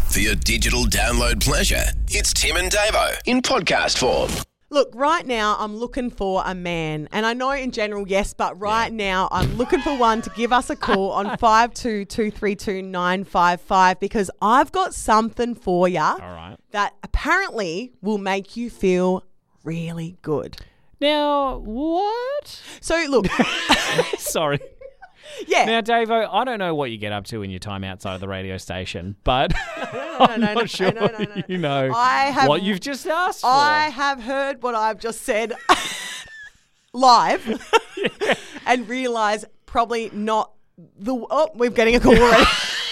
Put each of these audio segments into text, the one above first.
For your digital download pleasure, it's Tim and Davo in podcast form. Look, right now I'm looking for a man. And I know in general, yes, but right now I'm looking for one to give us a call on 52232955 because I've got something for you that apparently will make you feel really good. Now, what? So look. Sorry. Yeah. Now, Davo, I don't know what you get up to in your time outside of the radio station, but I'm not sure you know what you've just asked for. I have heard what I've just said live and realised probably not we're getting a call already.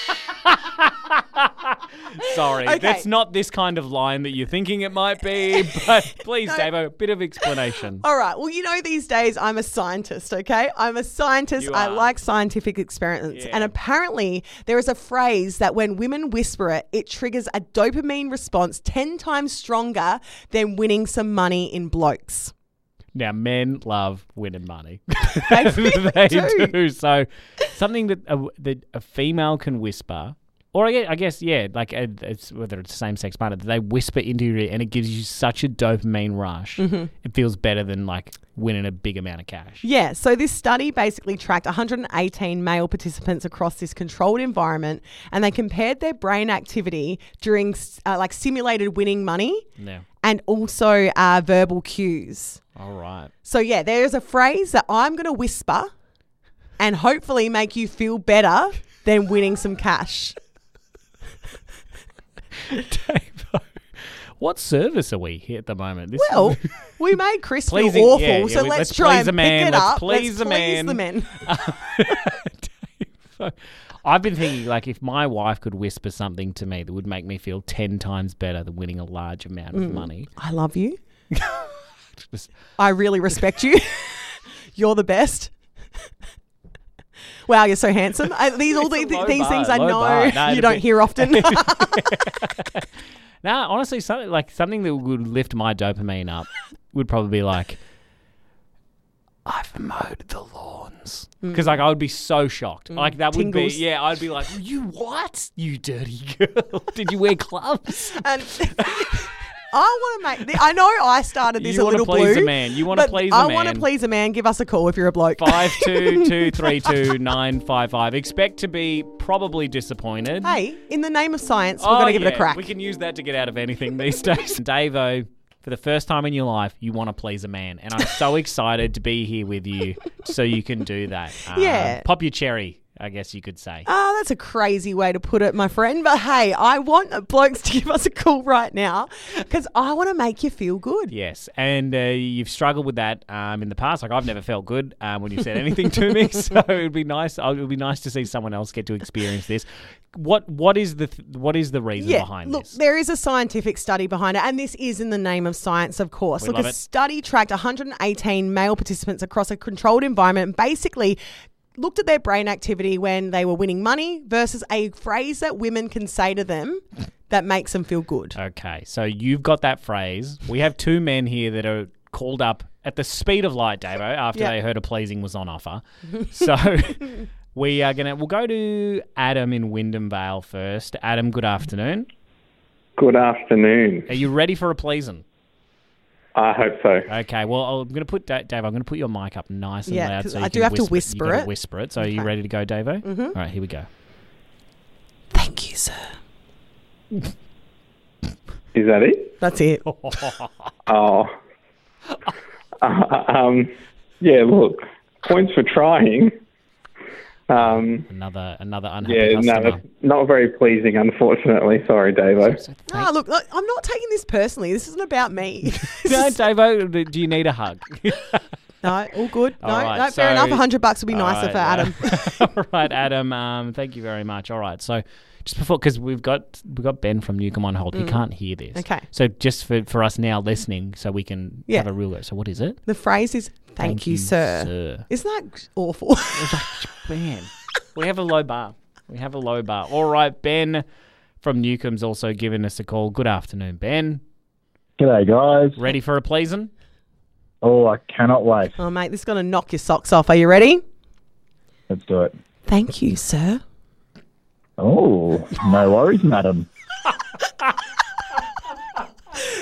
Sorry, that's not this kind of line that you're thinking it might be, but please, Davo, a bit of explanation. All right. Well, you know, these days I'm a scientist, okay? I'm a scientist. I like scientific experiments. Yeah. And apparently there is a phrase that when women whisper it, it triggers a dopamine response 10 times stronger than winning some money in blokes. Now, men love winning money. They really do. So something that a female can whisper, or I guess, like it's, whether it's a same-sex partner, they whisper into your ear and it gives you such a dopamine rush. Mm-hmm. It feels better than like winning a big amount of cash. Yeah, so this study basically tracked 118 male participants across this controlled environment and they compared their brain activity during like simulated winning money and also verbal cues. All right. So, yeah, there's a phrase that I'm going to whisper and hopefully make you feel better than winning some cash. Davo, what service are we here at the moment? We made Chris feel awful, so let's try and pick it up. Let's please the men. Davo, I've been thinking, like, if my wife could whisper something to me that would make me feel 10 times better than winning a large amount of money. I love you. I really respect you. You're the best. Wow, you're so handsome. These things I know you don't hear often. Nah, honestly, something that would lift my dopamine up would probably be like, I've mowed the lawns. Because like I would be so shocked. Like that Tingles. Would be, I'd be like, you what? You dirty girl. Did you wear gloves? And I want to make. I know I started this a little blue. You want to please a man. You want to please a man. I want to please a man. Give us a call if you're a bloke. 52232955. Expect to be probably disappointed. Hey, in the name of science, we're going to give it a crack. We can use that to get out of anything these days. Davo, for the first time in your life, you want to please a man, and I'm so excited to be here with you so you can do that. Pop your cherry, I guess you could say. That's a crazy way to put it, my friend. But hey, I want blokes to give us a call right now because I want to make you feel good. Yes, and you've struggled with that in the past. Like I've never felt good when you've said anything to me, so it would be nice. It would be nice to see someone else get to experience this. What is the reason behind this? Look, there is a scientific study behind it, and this is in the name of science, of course. A study tracked 118 male participants across a controlled environment and basically looked at their brain activity when they were winning money versus a phrase that women can say to them that makes them feel good. Okay, so you've got that phrase. We have two men here that are called up at the speed of light, Davo, after they heard a pleasing was on offer. So we'll go to Adam in Wyndham Vale first. Adam, good afternoon. Good afternoon. Are you ready for a pleasing? I hope so. Okay, well, I'm going to put Dave. I'm going to put your mic up nice and loud, so I do have to whisper it. Whisper it. So, are you ready to go, Davo? Mm-hmm. All right, here we go. Thank you, sir. Is that it? That's it. Yeah. Look, points for trying. Another unhappy customer. Not very pleasing, unfortunately. Sorry, Davo. Look, I'm not taking this personally. This isn't about me. No, Davo, do you need a hug? No, all good. Fair enough. $100 would be nicer for Adam. All right, Adam. Thank you very much. All right, so just before, because we've got Ben from Newcombe on hold. He can't hear this. Okay. So just for us now listening, so we can have a real go. So what is it? The phrase is "Thank you, sir." Isn't that awful? Man, we have a low bar. All right, Ben from Newcombe's also given us a call. Good afternoon, Ben. G'day, guys. Ready for a pleasing? Oh, I cannot wait. Oh, mate, this is going to knock your socks off. Are you ready? Let's do it. Thank you, sir. Oh, no worries, madam.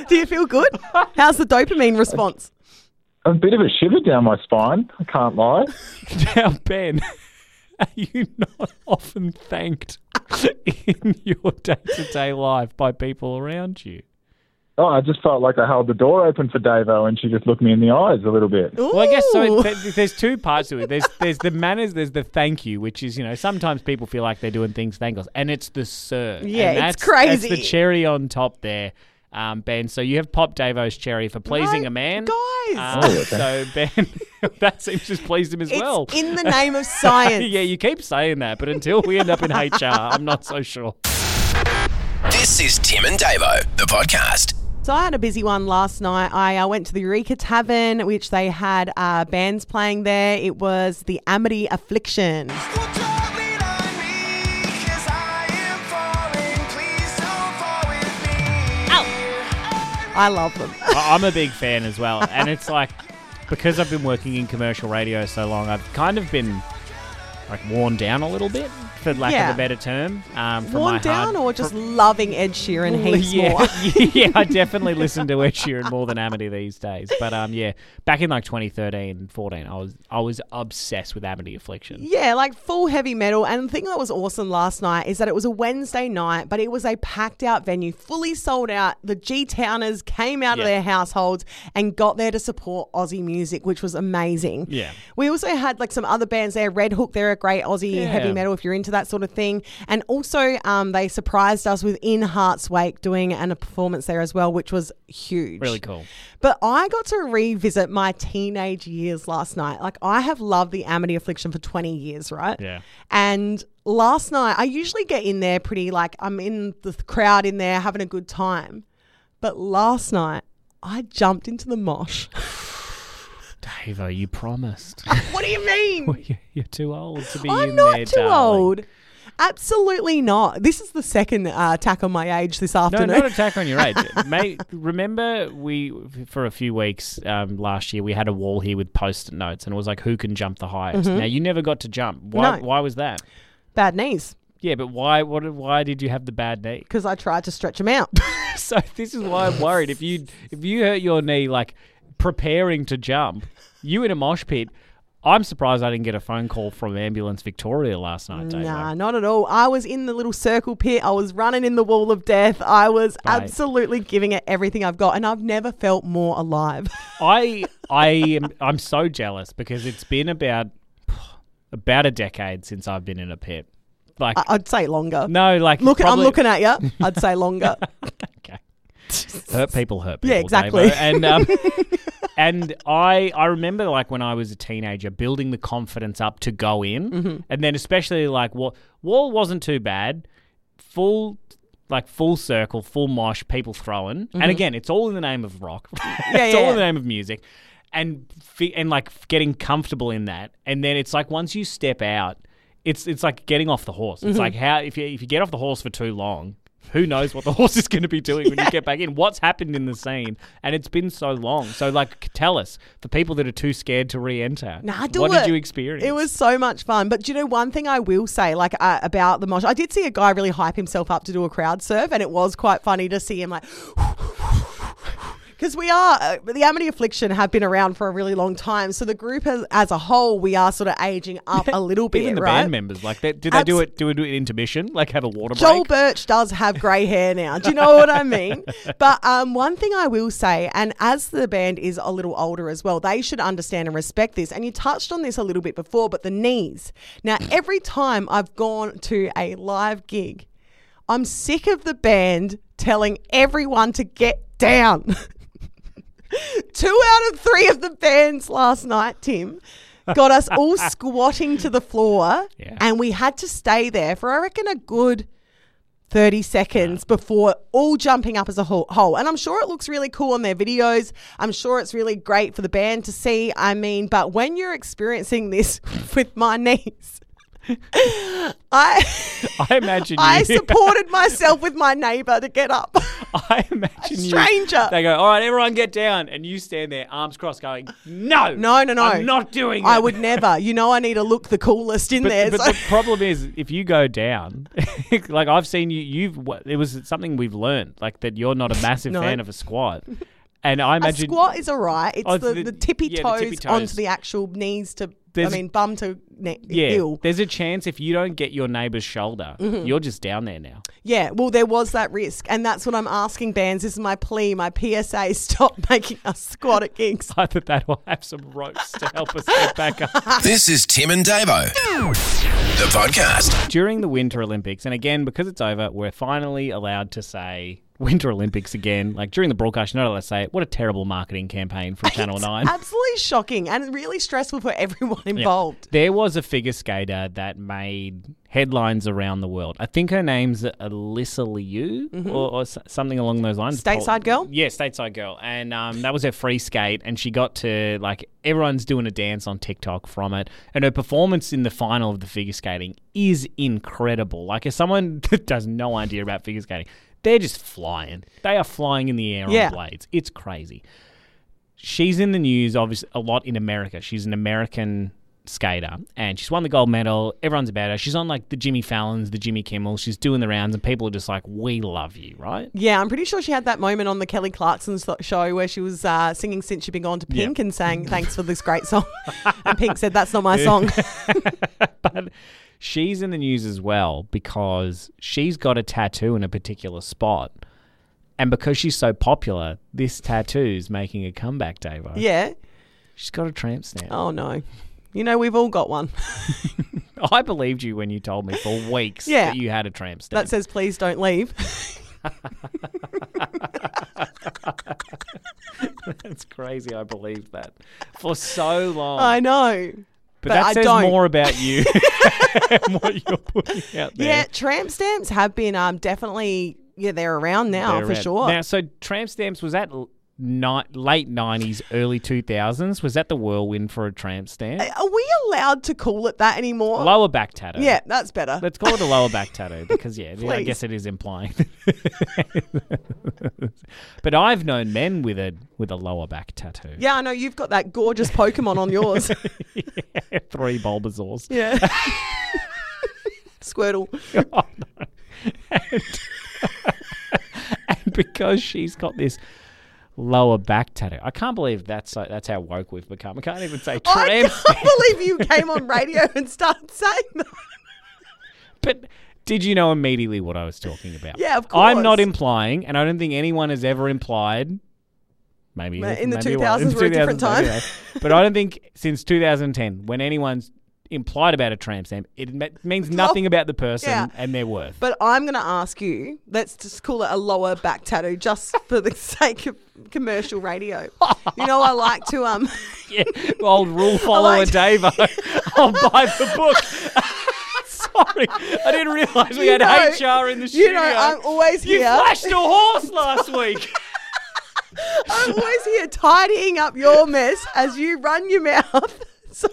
Do you feel good? How's the dopamine response? A bit of a shiver down my spine. I can't lie. Now, Ben, are you not often thanked in your day-to-day life by people around you? Oh, I just felt like I held the door open for Davo and she just looked me in the eyes a little bit. Well, I guess so. Ooh. There's two parts to it. There's the manners, there's the thank you, which is, sometimes people feel like they're doing things thankless, and it's the sir. Yeah, and it's crazy. That's the cherry on top there, Ben. So you have popped Davo's cherry for pleasing No, a man. guys. So, Ben, that seems to have pleased him as well. It's in the name of science. Yeah, you keep saying that, but until we end up in HR, I'm not so sure. This is Tim and Davo, the podcast. So I had a busy one last night. I went to the Eureka Tavern, which they had bands playing there. It was the Amity Affliction. I love them. I'm a big fan as well. And it's like, because I've been working in commercial radio so long, I've kind of been worn down a little bit, for lack of a better term. Worn down or just loving Ed Sheeran heaps more? Yeah, I definitely listen to Ed Sheeran more than Amity these days. But back in 2013, 14, I was obsessed with Amity Affliction. Yeah, full heavy metal. And the thing that was awesome last night is that it was a Wednesday night, but it was a packed out venue, fully sold out. The G-Towners came out of their households and got there to support Aussie music, which was amazing. Yeah. We also had some other bands there. Red Hook, they're a great Aussie heavy metal if you're into that sort of thing. And also they surprised us with In Heart's Wake doing a performance there as well, which was huge. Really cool. But I got to revisit my teenage years last night. I have loved the Amity Affliction for 20 years, right? Yeah. And last night, I usually get in there pretty I'm in the crowd in there having a good time. But last night, I jumped into the mosh. Davo, you promised. What do you mean? You're too old to be I'm in not there, too darling. old. Absolutely not. This is the second attack on my age this afternoon. No, not attack on your age. Mate, remember for a few weeks last year, we had a wall here with Post-it notes, and it was who can jump the highest. Mm-hmm. Now, you never got to jump. No. Why was that? Bad knees. Yeah, but why did you have the bad knee? Because I tried to stretch them out. So this is why I'm worried. If you hurt your knee preparing to jump, you in a mosh pit, I'm surprised I didn't get a phone call from Ambulance Victoria last night, Dave. Nah, not at all. I was in the little circle pit. I was running in the wall of death. I was absolutely giving it everything I've got, and I've never felt more alive. I'm so jealous because it's been about a decade since I've been in a pit. I'd say longer. No, I'm looking at you. I'd say longer. Okay. Hurt people. Yeah, exactly. Davo. And I remember when I was a teenager building the confidence up to go in, and then especially wall wasn't too bad, full circle, full mosh, people throwing, and again it's all in the name of rock, it's all in the name of music, and getting comfortable in that, and then it's once you step out, it's like getting off the horse. It's how if you get off the horse for too long, who knows what the horse is going to be doing when you get back in? What's happened in the scene? And it's been so long. So, tell us, for people that are too scared to re-enter, what did you experience? It was so much fun. But do you know one thing I will say, about the mosh? I did see a guy really hype himself up to do a crowd surf, and it was quite funny to see him because we are, the Amity Affliction have been around for a really long time. So the group as a whole, we are sort of aging up a little bit, Even the right? band members, did they do it in intermission? Have a water break? Joel Birch does have grey hair now. Do you know what I mean? But one thing I will say, and as the band is a little older as well, they should understand and respect this. And you touched on this a little bit before, but the knees. Now, every time I've gone to a live gig, I'm sick of the band telling everyone to get down. 2 out of 3 of the bands last night, Tim, got us all squatting to the floor, and we had to stay there for, I reckon, a good 30 seconds before all jumping up as a whole. And I'm sure it looks really cool on their videos. I'm sure it's really great for the band to see. But when you're experiencing this with my knees, I imagine you. I supported myself with my neighbour to get up. I imagine you. Stranger. They go, all right, everyone get down. And you stand there, arms crossed, going, no. No. I'm not doing it. I would never. You know I need to look the coolest in there. But so. the problem is, if you go down, like I've seen it was something we've learned, like that you're not a massive fan of a squat. And I imagine a squat is all right. It's the tippy toes the tippy toes onto the actual knees to, bum to heel. There's a chance if you don't get your neighbour's shoulder, you're just down there now. Yeah, well, there was that risk. And that's what I'm asking bands. This is my plea, my PSA, stop making us squat at gigs. Either that or have some ropes to help us get back up. This is Tim and Davo, the podcast. During the Winter Olympics, and again, because it's over, we're finally allowed to say Winter Olympics again. Like during the broadcast, you're not allowed to say it. What a terrible marketing campaign from Channel 9. Absolutely shocking and really stressful for everyone involved. There was a figure skater that made headlines around the world. I think her name's Alyssa Liu or something along those lines. Stateside girl? Yeah, Stateside girl. And that was her free skate. And she got to, like, everyone's doing a dance on TikTok from it. And her performance in the final of the figure skating is incredible. Like, as someone that does no idea about figure skating, they're just flying. They are flying in the air on blades. It's crazy. She's in the news, obviously, a lot in America. She's an American skater, and she's won the gold medal. Everyone's about her. She's on, like, the Jimmy Fallons, the Jimmy Kimmels. She's doing the rounds, and people are just like, we love you, right? Yeah, I'm pretty sure she had that moment on the Kelly Clarkson show where she was singing Since You've Been Gone to Pink and saying, thanks for this great song. And Pink said, that's not my song. But she's in the news as well because she's got a tattoo in a particular spot. And because she's so popular, this tattoo's making a comeback, Davo. Yeah. She's got a tramp stamp. Oh, no. You know, we've all got one. I believed you when you told me for weeks that you had a tramp stamp. That says, please don't leave. That's crazy. I believed that for so long. I know. But that says more about you and what you're putting out there. Yeah, tramp stamps have been definitely, they're around now for sure. Now, so tramp stamps, was that late 90s, early 2000s? Was that the whirlwind for a tramp stamp? Are we allowed to call it that anymore? Lower back tattoo. Yeah, that's better. Let's call it a lower back tattoo because, I guess it is implying. But I've known men with a lower back tattoo. Yeah, I know. You've got that gorgeous Pokemon on yours. 3 Bulbasaurs. Yeah. Squirtle. Oh, no. And because she's got this lower back tattoo. I can't believe that's how woke we've become. I can't even say tramp. I can't believe you came on radio and started saying that. But did you know immediately what I was talking about? Yeah, of course. I'm not implying, and I don't think anyone has ever implied. Maybe in the 2000s were a different time. But I don't think since 2010, when anyone's implied about a tramp stamp, it means nothing about the person and their worth. But I'm going to ask you, let's just call it a lower back tattoo just for the sake of commercial radio. You know, I like to... yeah, old rule follower Davo. I'll buy the book. Sorry, I didn't realise we had HR in the studio. You know, I'm always here. You flashed a horse last week. I'm always here tidying up your mess as you run your mouth. So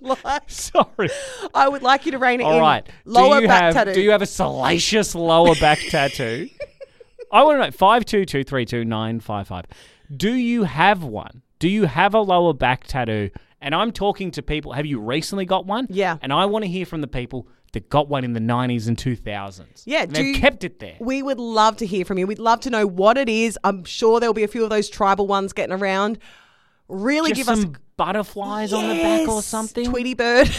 I would like you to rein it in. All right. Lower back tattoo. Do you have a salacious lower back tattoo? I want to know. 522-332-955. Do you have one? Do you have a lower back tattoo? And I'm talking to people. Have you recently got one? Yeah. And I want to hear from the people that got one in the 90s and 2000s. Yeah. And they've kept it there. We would love to hear from you. We'd love to know what it is. I'm sure there'll be a few of those tribal ones getting around. Really Just give us... butterflies on the back or something? Tweety bird.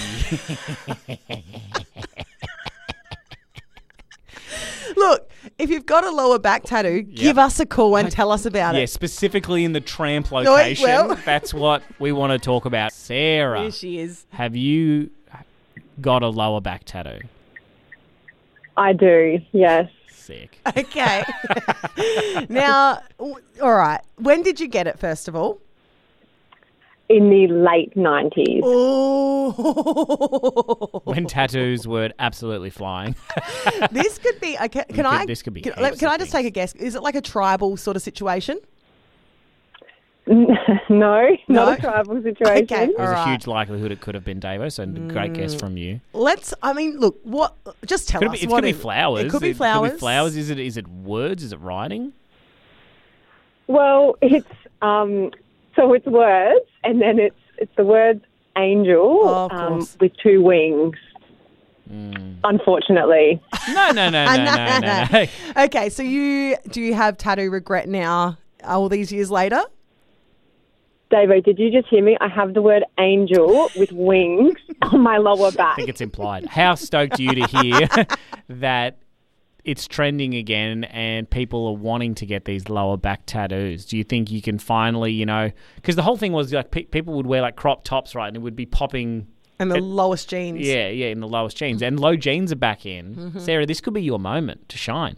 Look, if you've got a lower back tattoo, give us a call and tell us about it. Yeah, specifically in the tramp location. That's what we want to talk about. Sarah. Here she is. Have you got a lower back tattoo? I do, yes. Sick. Okay. Now, all right. When did you get it, first of all? In the late 90s. Oh. When tattoos were absolutely flying. This could be... This could be Can I just take a guess? Is it like a tribal sort of situation? No, not a tribal situation. Okay. There's All a right. huge likelihood it could have been Davo, so great guess from you. Look, what? Just tell us. It what could be flowers. It could be flowers. Is it words? Is it writing? Well, it's so it's words, and then it's the words angel Oh, of course. with two wings. Unfortunately, No. Okay, so do you have tattoo regret now? All these years later? Davo, did you just hear me? I have the word angel with wings on my lower back. I think it's implied. How stoked are you to hear that it's trending again and people are wanting to get these lower back tattoos? Do you think you can finally, because the whole thing was like people would wear like crop tops, right? And it would be popping. And the lowest jeans. Yeah, in the lowest jeans. And low jeans are back in. Mm-hmm. Sarah, this could be your moment to shine.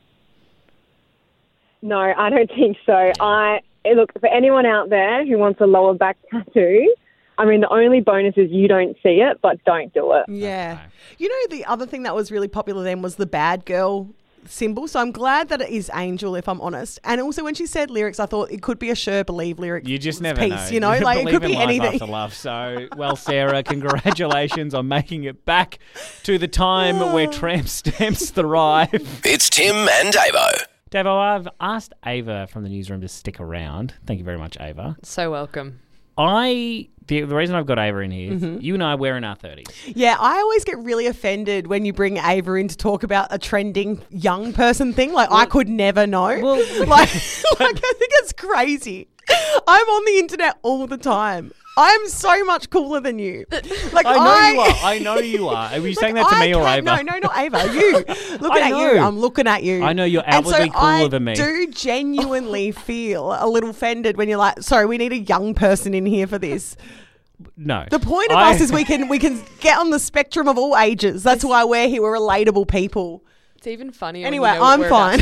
No, I don't think so. Look, for anyone out there who wants a lower back tattoo, I mean, the only bonus is you don't see it, but don't do it. Yeah. Okay. The other thing that was really popular then was the bad girl symbol. So I'm glad that it is angel, if I'm honest. And also when she said lyrics, I thought it could be a Cher Believe lyric. You just never piece, know. Like it could Believe in be life anything. After love. So, well, Sarah, congratulations on making it back to the time where tramp stamps thrive. It's Tim and Davo. Davo, I've asked Ava from the newsroom to stick around. Thank you very much, Ava. So welcome. The reason I've got Ava in here is you and I, we're in our 30s. Yeah, I always get really offended when you bring Ava in to talk about a trending young person thing. Like, I could never know. I think it's crazy. I'm on the internet all the time. I'm so much cooler than you. Like I know you are. Are you saying that to me or Ava? No, not Ava. You. Looking at you. I'm looking at you. I know you're outwardly cooler than me. I do genuinely feel a little offended when you're like, sorry, we need a young person in here for this. No. The point of us is we can get on the spectrum of all ages. That's why we're here. We're relatable people. It's even funnier. Anyway, when you know what I'm we're fine.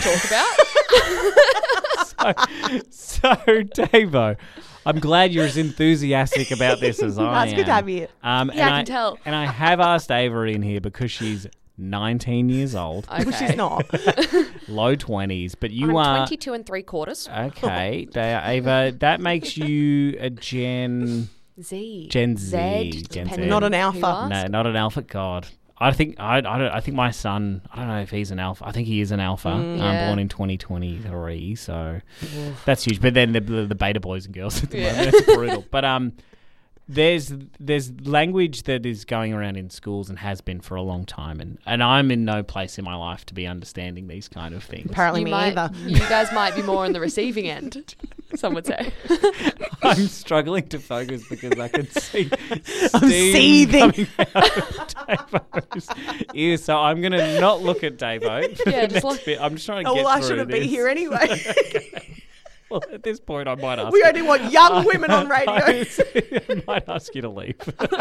About to talk about. So, Davo, I'm glad you're as enthusiastic about this as I am. That's good to have you. I can tell. And I have asked Ava in here because she's 19 years old. Okay. She's not. Low 20s, but you I'm are 22 3/4. Okay, Ava, that makes you a Gen Z. Gen Z. Not an alpha. No, not an alpha. God, I think I think my son. I don't know if he's an alpha. I think he is an alpha. Yeah. Born in 2023, so that's huge. But then the beta boys and girls at the moment, it's brutal. But there's language that is going around in schools and has been for a long time, and I'm in no place in my life to be understanding these kind of things. Apparently me either. You guys might be more on the receiving end, some would say. I'm struggling to focus because I can see I'm seething. coming out of Davo's ears. So I'm going to not look at Davo for Yeah, the just next bit. I'm just trying to get Well, I through shouldn't this. be here anyway. Okay. Well, at this point, I might ask We you. only want young women on radio. I might ask you to leave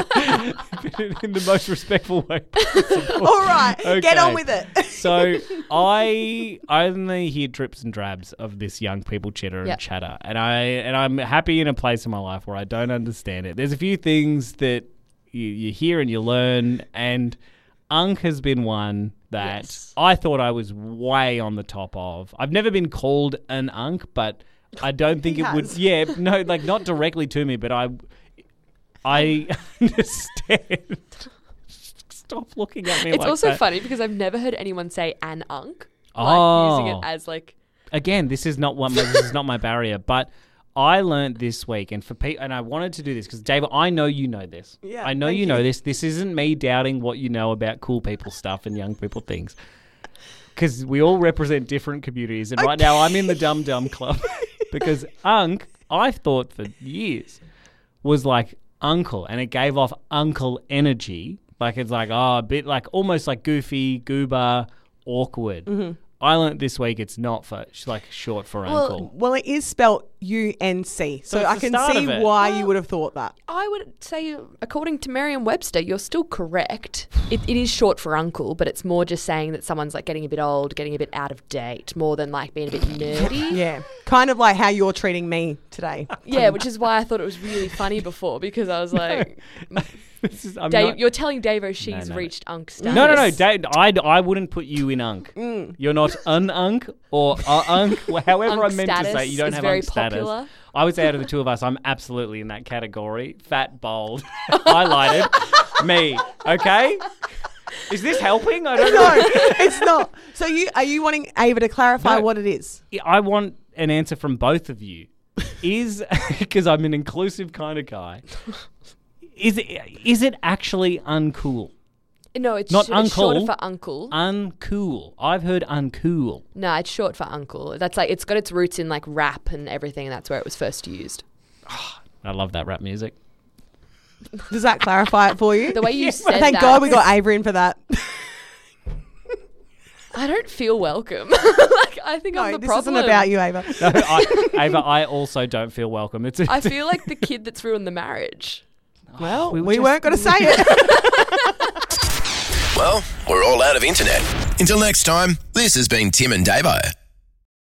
in the most respectful way possible. All right, get Okay. on with it. So I only hear drips and drabs of this young people chitter and Yep. chatter, and I'm happy in a place in my life where I don't understand it. There's a few things that you hear and you learn, and Unk has been one that Yes. I thought I was way on the top of. I've never been called an Unk, but I don't think He it would. has. Yeah, no, like not directly to me, but I understand. Stop looking at me It's like also that. funny because I've never heard anyone say an unk. Oh. Like using it as like Again, this is not my barrier, but I learned this week, and and I wanted to do this because David, I know you know this. Yeah, I know thank you know you. this. This isn't me doubting what you know about cool people stuff and young people things, because we all represent different communities, and right now I'm in the Dum Dum Club because Unk, I've thought for years, was like uncle, and it gave off uncle energy. Like it's like a bit like almost like goofy, goober, awkward. Mm-hmm. I learnt this week it's not for like short for uncle. Well, it is spelt UNC, so it's I the can start see of it. why you would have thought that. I would say, according to Merriam-Webster, you're still correct. It is short for uncle, but it's more just saying that someone's like getting a bit old, getting a bit out of date, more than like being a bit nerdy. Yeah, kind of like how you're treating me today. Yeah, which is why I thought it was really funny before, because I was like, You're telling Davo she's reached unk status. No. Dave, I wouldn't put you in unk. You're not an unk or unk. However I'm meant to say it. You don't have unk status. Popular. I would say out of the two of us, I'm absolutely in that category. Fat, bold, highlighted. Me. Okay? Is this helping? I don't know. No, it's not. So are you wanting Ava to clarify what it is? I want an answer from both of you. Because I'm an inclusive kind of guy. Is it actually uncool? No, it's not uncool. It's short for uncle. Uncool. I've heard uncool. No, it's short for uncle. That's like it's got its roots in like rap and everything, and that's where it was first used. I love that rap music. Does that clarify it for you? The way you said Thank God we got Ava in for that. I don't feel welcome. I think I'm the problem. This isn't about you, Ava. No, Ava, I also don't feel welcome. I feel like the kid that's ruined the marriage. Well, we weren't going to say it. Well, we're all out of internet. Until next time, this has been Tim and Davo.